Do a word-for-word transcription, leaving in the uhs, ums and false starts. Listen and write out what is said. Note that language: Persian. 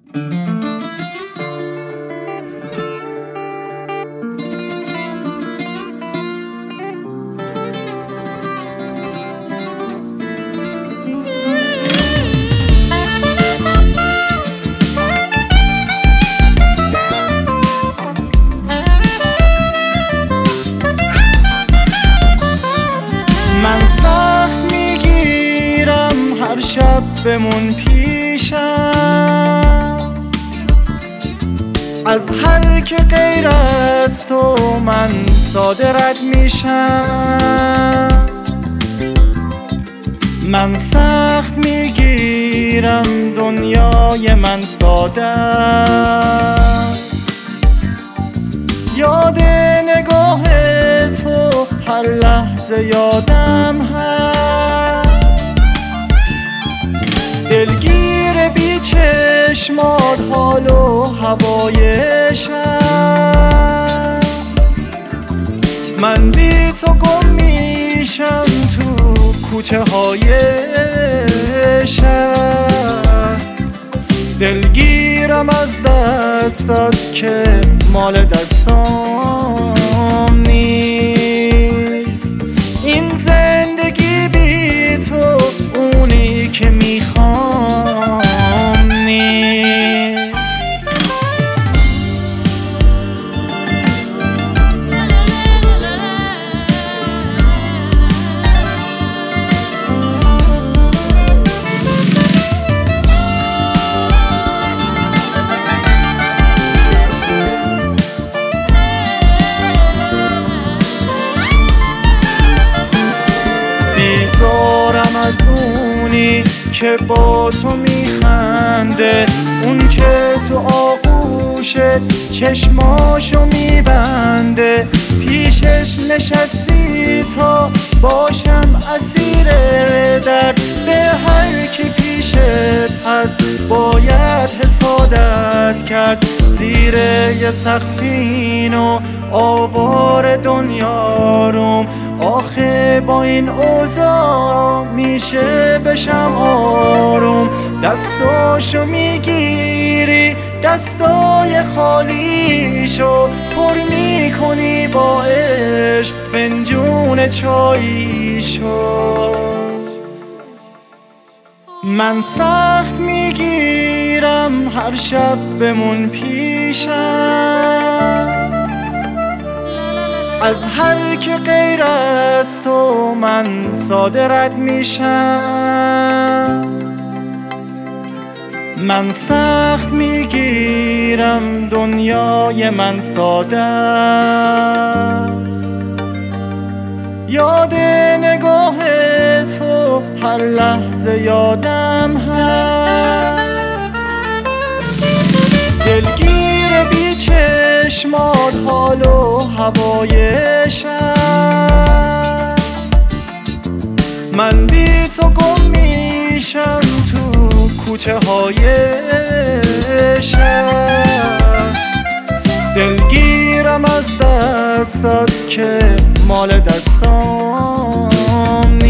من سخت میگیرم هر شب بمون پیشم، از هر که غیر از تو من ساده رد میشم. من سخت میگیرم دنیای من ساده است، یاد نگاه تو هر لحظه یادم هست. دلگیر بی چشمات حال و هوای شب، من بی تو گم میشم تو کوچه های شهر. دلگیرم از دستات که مال دستام نیست. این زندگی بی تو اونی که میخوام نیست. بیزارم از اونی که با تو میخنده، اون که تو آغوشه چشماشو میبنده. پیشش نشستی تا باشم اسیر درد، به هر کی پیشت هست باید حسادت کرد. زیر یه سقفین و آوار دنیا روم، آخه با این اوضاع میشه بشم آروم. دستاشو میگیری دستای خالیشو پر میکنی با عشق فنجون چاییشو. من سخت میگیرم هر شب بمون پیشم، از هر که غیر از تو من ساده رد میشم. من سخت میگیرم دنیای من ساده است، یاد نگاه تو هر لحظه یادم هست. دلگیر بی چشمات حال و هوای شب، من بی تو گم میشم تو کوچه های شهر. دلگیرم از دستات که مال دستام